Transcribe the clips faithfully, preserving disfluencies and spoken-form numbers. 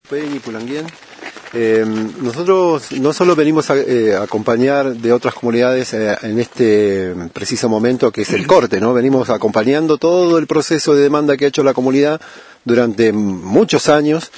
Peñi, Pulanguien. Eh, nosotros no solo venimos a eh, acompañar de otras comunidades eh, en este preciso momento que es el corte, ¿no? Venimos acompañando todo el proceso de demanda que ha hecho la comunidad durante muchos años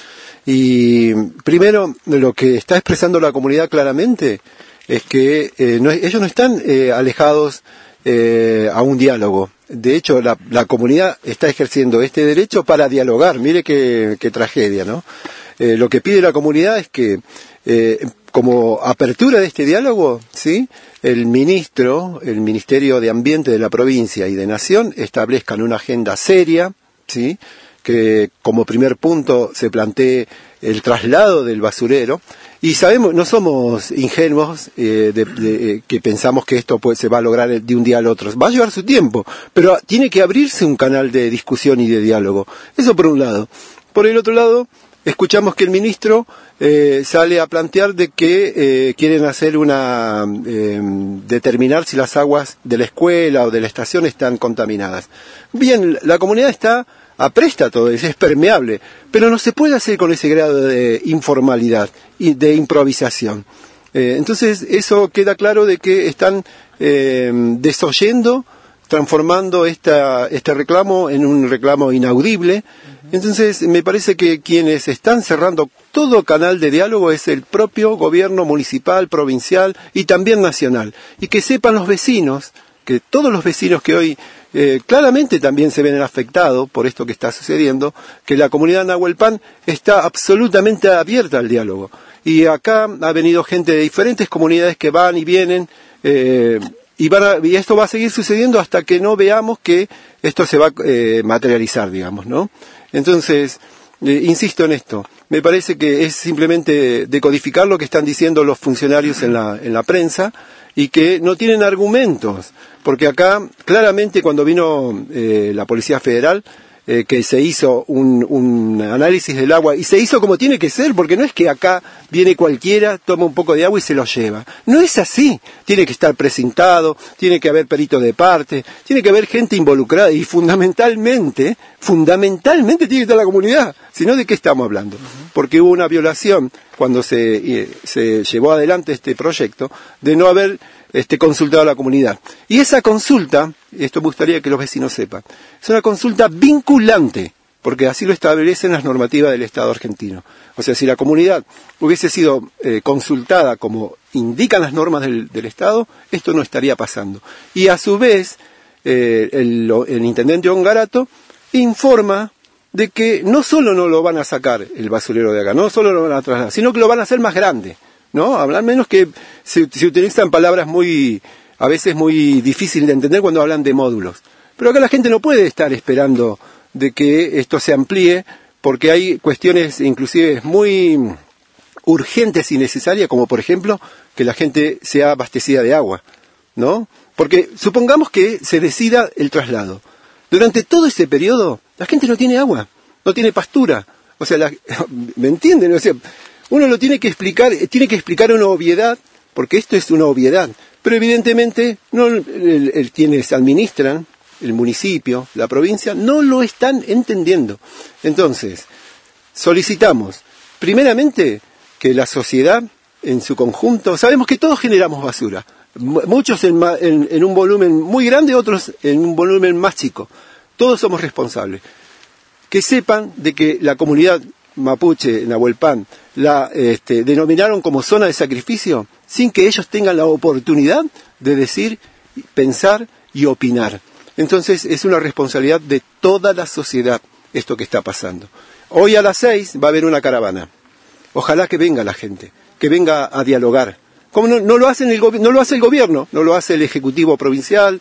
y primero lo que está expresando la comunidad claramente es que eh, no, ellos no están eh, alejados eh, a un diálogo. De hecho, la, la comunidad está ejerciendo este derecho para dialogar. Mire qué, qué tragedia, ¿no? Eh, lo que pide la comunidad es que, eh, como apertura de este diálogo, ¿sí?, el ministro, el Ministerio de Ambiente de la provincia y de Nación establezcan una agenda seria, ¿sí?, que como primer punto se plantee el traslado del basurero. Y sabemos, no somos ingenuos eh, de, de, eh, que pensamos que esto pues, se va a lograr de un día al otro. Va a llevar su tiempo, pero tiene que abrirse un canal de discusión y de diálogo. Eso por un lado. Por el otro lado, escuchamos que el ministro eh, sale a plantear de que eh, quieren hacer una eh, determinar si las aguas de la escuela o de la estación están contaminadas. Bien, la comunidad está apresta todo eso, es permeable, pero no se puede hacer con ese grado de informalidad y de improvisación. Eh, entonces eso queda claro de que están eh, desoyendo, transformando esta, este reclamo en un reclamo inaudible. Entonces me parece que quienes están cerrando todo canal de diálogo es el propio gobierno municipal, provincial y también nacional. Y que sepan los vecinos, que todos los vecinos que hoy eh, claramente también se ven afectados por esto que está sucediendo, que la comunidad Nahuelpan está absolutamente abierta al diálogo. Y acá ha venido gente de diferentes comunidades que van y vienen, eh, y, van a, y esto va a seguir sucediendo hasta que no veamos que esto se va a eh, materializar, digamos, ¿no? Entonces, eh, insisto en esto, me parece que es simplemente decodificar lo que están diciendo los funcionarios en la, en la prensa y que no tienen argumentos, porque acá claramente cuando vino eh, la Policía Federal, eh, que se hizo un, un análisis del agua, y se hizo como tiene que ser, porque no es que acá viene cualquiera, toma un poco de agua y se lo lleva. No es así. Tiene que estar precintado, tiene que haber perito de parte, tiene que haber gente involucrada y fundamentalmente, fundamentalmente tiene que estar la comunidad. Si no, ¿de qué estamos hablando? Porque hubo una violación cuando se, eh, se llevó adelante este proyecto de no haber Este, consultado a la comunidad. Y esa consulta, esto me gustaría que los vecinos sepan, es una consulta vinculante, porque así lo establecen las normativas del Estado argentino. O sea, si la comunidad hubiese sido eh, consultada como indican las normas del, del Estado, esto no estaría pasando. Y a su vez, eh, el, el intendente Ongarato informa de que no solo no lo van a sacar el basurero de acá, no solo lo van a trasladar, sino que lo van a hacer más grande. ¿No? Hablan menos que se, se utilizan palabras muy, a veces muy difíciles de entender cuando hablan de módulos. Pero acá la gente no puede estar esperando de que esto se amplíe, porque hay cuestiones inclusive muy urgentes y necesarias, como por ejemplo que la gente sea abastecida de agua, ¿no? Porque supongamos que se decida el traslado. Durante todo ese periodo, la gente no tiene agua, no tiene pastura. O sea, la, ¿me entienden? O sea, uno lo tiene que explicar, tiene que explicar una obviedad, porque esto es una obviedad, pero evidentemente no, el, el, quienes administran, el municipio, la provincia, no lo están entendiendo. Entonces, solicitamos, primeramente, que la sociedad en su conjunto, sabemos que todos generamos basura, muchos en, en, en un volumen muy grande, otros en un volumen más chico, todos somos responsables. Que sepan de que la comunidad mapuche, Nahuelpan, la este, denominaron como zona de sacrificio sin que ellos tengan la oportunidad de decir, pensar y opinar. Entonces es una responsabilidad de toda la sociedad esto que está pasando. Hoy a las seis va a haber una caravana. Ojalá que venga la gente, que venga a dialogar. Como no, no, lo, hacen el no lo hace el gobierno, no lo hace el Ejecutivo Provincial,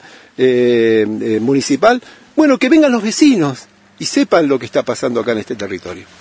eh, eh, Municipal. Bueno, que vengan los vecinos y sepan lo que está pasando acá en este territorio.